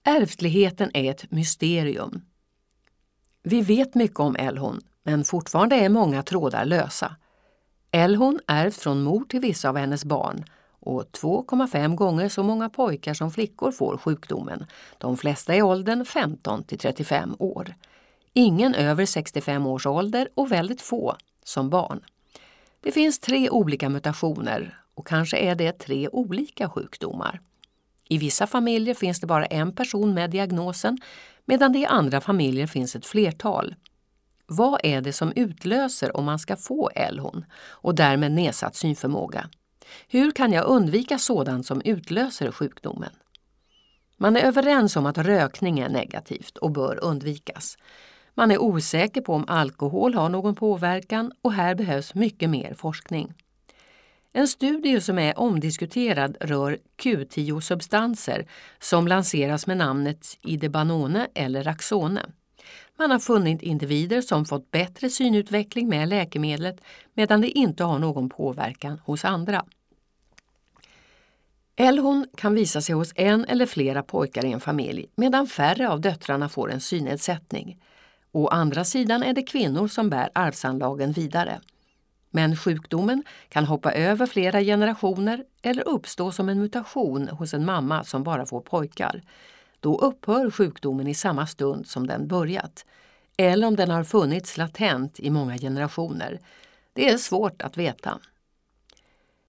Ärftligheten är ett mysterium. Vi vet mycket om Elhon, men fortfarande är många trådar lösa. Elhon ärvt från mor till vissa av hennes barn och 2,5 gånger så många pojkar som flickor får sjukdomen. De flesta i åldern 15 till 35 år. Ingen över 65 års ålder och väldigt få som barn. Det finns 3 olika mutationer och kanske är det 3 olika sjukdomar. I vissa familjer finns det bara en person med diagnosen, medan det i andra familjer finns ett flertal. Vad är det som utlöser om man ska få Elhon och därmed nedsatt synförmåga? Hur kan jag undvika sådant som utlöser sjukdomen? Man är överens om att rökning är negativt och bör undvikas. Man är osäker på om alkohol har någon påverkan och här behövs mycket mer forskning. En studie som är omdiskuterad rör Q10-substanser som lanseras med namnet Idebanone eller Raxone. Man har funnit individer som fått bättre synutveckling med läkemedlet medan det inte har någon påverkan hos andra. Elhon kan visa sig hos en eller flera pojkar i en familj medan färre av döttrarna får en synnedsättning. Å andra sidan är det kvinnor som bär arvsanlagen vidare. Men sjukdomen kan hoppa över flera generationer eller uppstå som en mutation hos en mamma som bara får pojkar. Då upphör sjukdomen i samma stund som den börjat. Eller om den har funnits latent i många generationer. Det är svårt att veta.